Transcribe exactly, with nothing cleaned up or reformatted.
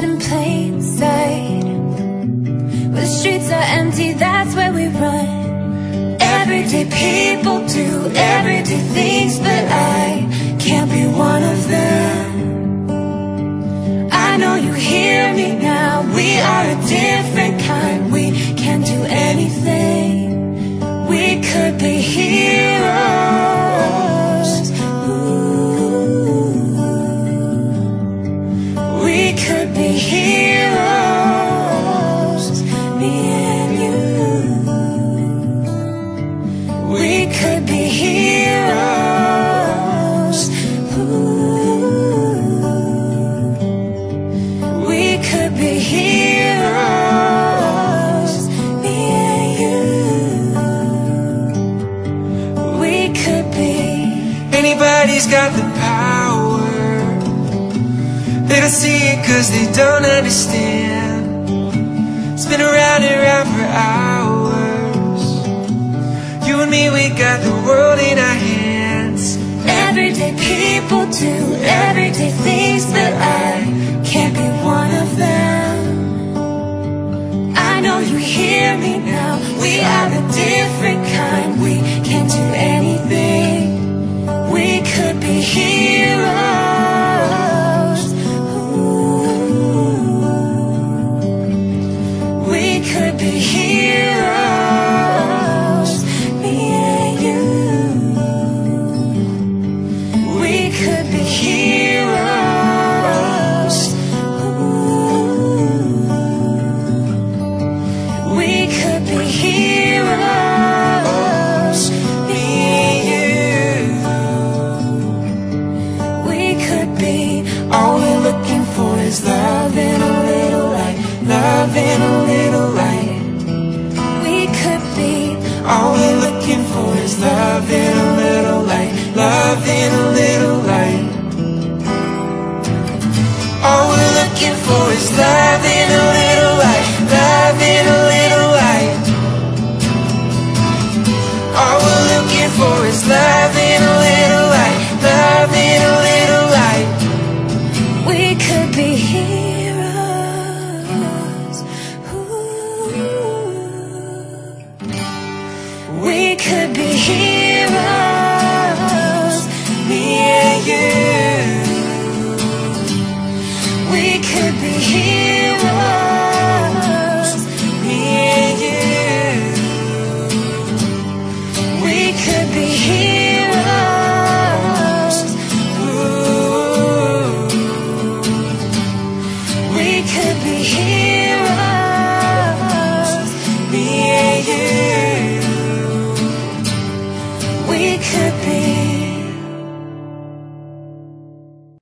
hide in plain sight. Where the streets are empty, that's where we run. Everyday people do everyday things, but I can't be one of them. I know you hear me now. We are a different kind. We can't do anything. We could be heroes. Ooh. We could be heroes, me and you. We could be heroes. Ooh. We could be heroes, me and you. We could be. Anybody's got the power. They don't see it cause they don't understand. Spin around and around for hours. You and me, we got the world in our hands. Everyday people do everyday things, but I can't be one of them. I know you hear me now. We are a different kind. We can't do anything. We could be heroes. Ooh. We could be heroes, me and you. We could be heroes. Ooh. We could be heroes, me and you. We could be. All we're looking for is love and a little light. Love and a little light. We could be. All we're looking for is love and a little light. Love and a little light. All we're looking for is love and a little light. Love and a little light. All we're looking for is love and a little light. Love and a little light. We could be heroes. Ooh. We could be heroes.